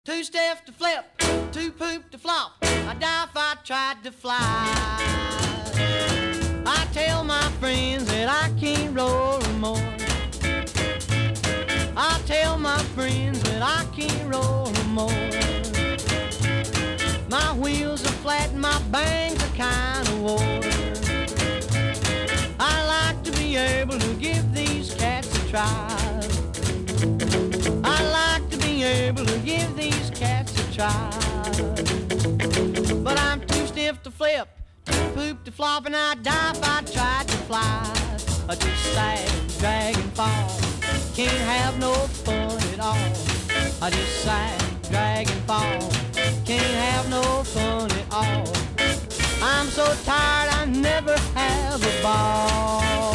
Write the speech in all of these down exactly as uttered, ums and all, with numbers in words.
Too stiff to flip, too poop to flop. I'd die if I tried to fly. I tell my friends that I can't roll no more. I tell my friends that I can't roll no more. My wheels are flat and my bangs are kind of wore. I like to be able to give these cats a try. I like to be able to give these cats a try. But I'm too stiff to flip, too poop to flop, and I'd die if I tried to fly. I just sag, drag and fall, can't have no fun at all. I just sag, drag and fall, can't have no fun at all. I'm so tired I never have a ball.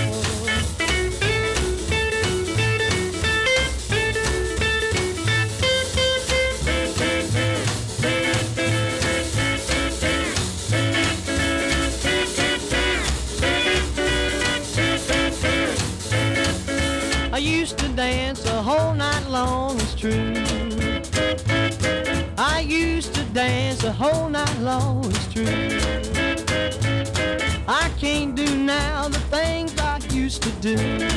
I used to dance the whole night long, it's true. I used to dance the whole night long, it's true. I can't do now the things I used to do.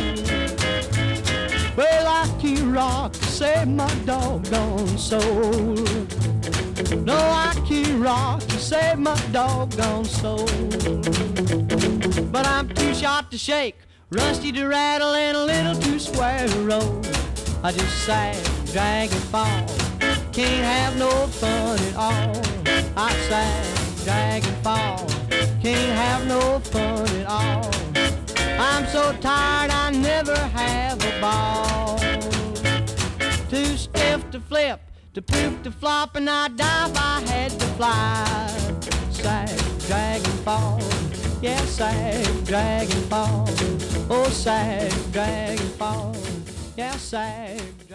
Well, I can't rock to save my doggone soul. No, I can't rock to save my doggone soul. But I'm too short to shake, rusty to rattle, and a little too square to roll. I just sag, drag and fall, can't have no fun at all. I sag, drag and fall, can't have no fun at all. I'm so tired I never have a ball. Too stiff to flip, to poop to flop, and I'd die if I had to fly. Sag, drag and fall, yeah, sag, drag and fall. Oh, sag, drag and fall, yeah, sag.